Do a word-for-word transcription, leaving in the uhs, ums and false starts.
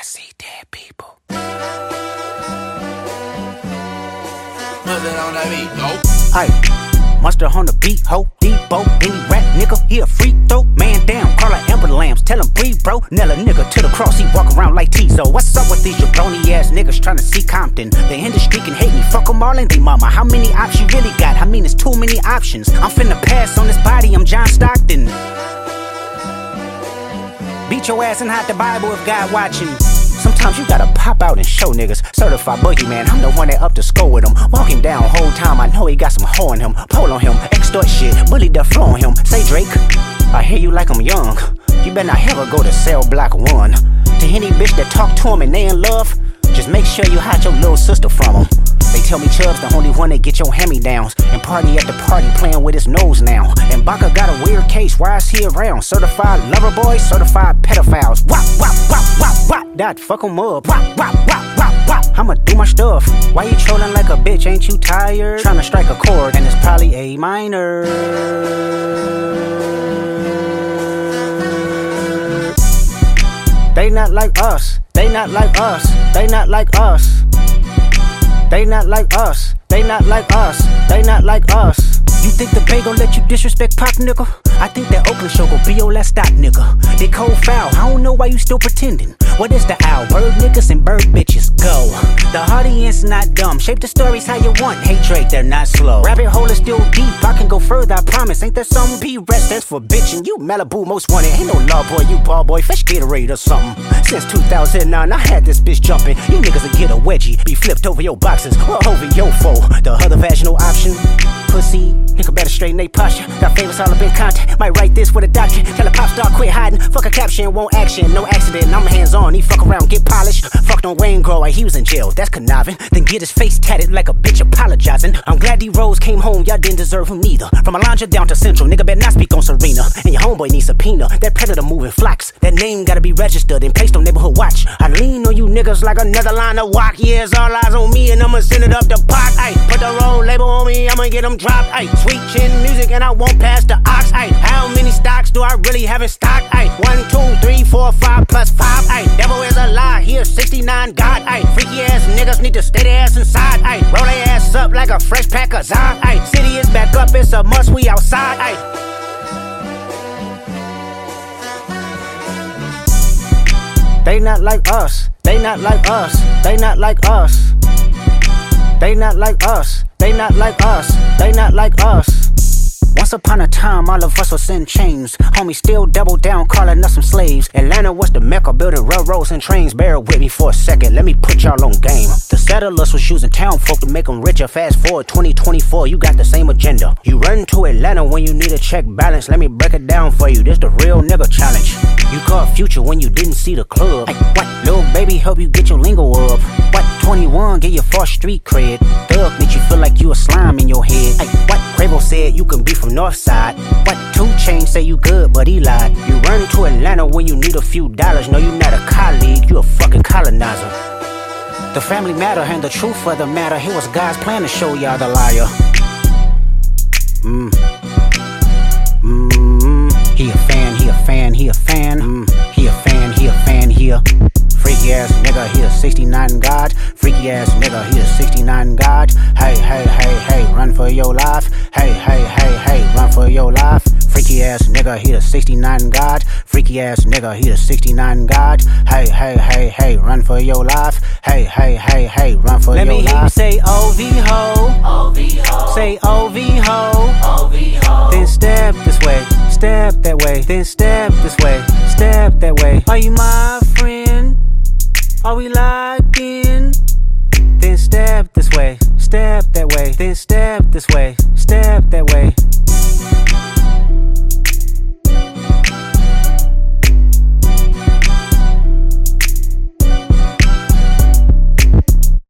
see dead people. What's that on that beat? Go. Aye, Monster on the beat, ho, Debo, any rap nigga, he a freak throw. Man down, call her Amber Lambs, tell him breathe, bro. Nella nigga to the cross, he walk around like Tizo. What's up with these jabroni ass niggas trying to see Compton? The industry can hate me, fuck them all and they mama. How many options you really got? I mean, it's too many options. I'm finna pass on this body, I'm John Stockton. Beat your ass and hide the Bible if God watching. Sometimes you gotta pop out and show niggas. Certified boogeyman, I'm the one that up to score with him. Walk him down whole time, I know he got some hoe in him. Pole on him, extort shit, bully the flow on him. Say Drake, I hear you like I'm young. You better not ever go to cell block one. To any bitch that talk to him and they in love, just make sure you hide your little sister from him. They tell me Chubb's the only one that get your hand-me-downs. And party at the party playing with his nose now. And Baka got a weird case, why is he around? Certified lover boys, certified pedophiles. Wop, wop, wop, wop, wop. That fuck him up. Wop, wop, wop, wop, wop. I'ma do my stuff. Why you trolling like a bitch, ain't you tired? Tryna strike a chord and it's probably A minor. They not like us, they not like us, they not like us. They not like us, they not like us, they not like us. You think the Bay gon' let you disrespect Pop, nigga? I think that Oakland show gon' be your last stop, nigga. They cold foul, I don't know why you still pretending. What is the owl? Bird niggas and bird bitches, go. The audience not dumb, shape the stories how you want. Hey Drake, they're not slow. Rabbit hole is still deep, I can go further, I promise. Ain't there some P-rest that's for bitchin'? You Malibu most wanted, ain't no law boy, you ball boy, fish Gatorade or something. Since two thousand nine, I had this bitch jumping. You niggas will get a wedgie, be flipped over your boxes, or over your foe. The other vaginal option, pussy, nigga better straighten they posture. Got famous all up in contact, might write this with a doctor. Tell a pop star quit hiding, fuck a caption, won't action. No accident, I'm hands on, he fuck around, get polished. Fucked on Wayne Grow, he was in jail, that's conniving. Then get his face tatted like a bitch apologizing. I'm glad D Rose came home, y'all didn't deserve him neither. From Alondra down to Central, nigga better not speak on Serena. And your homeboy needs subpoena, that predator moving flocks. That name gotta be registered and placed on neighborhood watch. I lean on you niggas like another line of walk. Yeah, it's all eyes on me and I'ma send it up the pot. Ay, put the roll label on me, I'ma get them dropped. Ay, sweet chin music and I won't pass the ox. Ay, how many stocks do I really have in stock? Ay, one, two, three, four, five plus five. Ay, devil is a lie, here sixty-nine God. Ay, freaky ass niggas need to stay their ass inside. Ay, roll their ass up like a fresh pack of Zod. Ay, city is back up, it's a must, we outside. Ay. They not like us, they not like us, they not like us. They not like us, they not like us, they not like us. Once upon a time, all of us was in chains. Homie still double down, calling us some slaves. Atlanta was the mecca, building railroads and trains. Bear with me for a second, let me put y'all on game. The settlers was using town folk to make them richer. Fast forward twenty twenty-four, you got the same agenda. You run to Atlanta when you need a check balance. Let me break it down for you, this the real nigga challenge. You caught Future when you didn't see the club. Ay, what? Lil' baby help you get your lingo up. What? twenty-one get your first street cred. Thug make you feel like you a slime in your head. Ay, what? Quavo said you can be from Northside. What? two Chainz say you good, but he lied. You run to Atlanta when you need a few dollars. No, you not a colleague, you a fucking colonizer. The family matter and the truth of the matter. It was God's plan to show y'all the liar. Mmm. Mmm. He a fan, he a fan, he a fan. Mmm. He a fan, he a fan, he a freaky ass nigga, he a sixty-nine God. Freaky ass nigga, he a sixty-nine God. Hey, hey, hey, hey, run for your life. Hey, hey, hey, hey, run for your life. Freaky ass nigga, he a sixty-nine God. Freaky ass nigga, he a sixty-nine God. Hey, hey, hey, hey, run for your life. Hey, hey, hey, hey, run for your life. Let me hear you say O V ho. O V ho. Say O V ho. O V ho. Then step this way, step that way. Then step this way, step that way. Are you my friend? Are we locked in? Then step this way, step that way. Then step this way.